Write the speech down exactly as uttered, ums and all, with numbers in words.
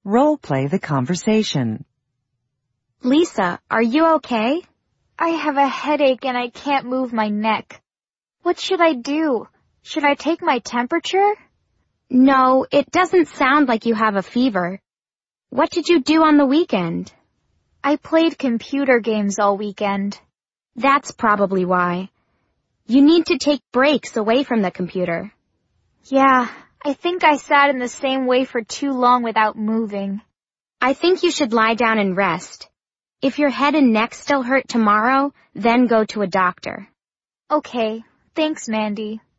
Role play the conversation. Lisa, are you okay? I have a headache and I can't move my neck. What should I do? Should I take my temperature? No, it doesn't sound like you have a fever. What did you do on the weekend? I played computer games all weekend. That's probably why. You need to take breaks away from the computer. Yeah, I think I sat in the same way for too long without moving. I think you should lie down and rest. If your head and neck still hurt tomorrow, then go to a doctor. Okay, thanks, Mandy.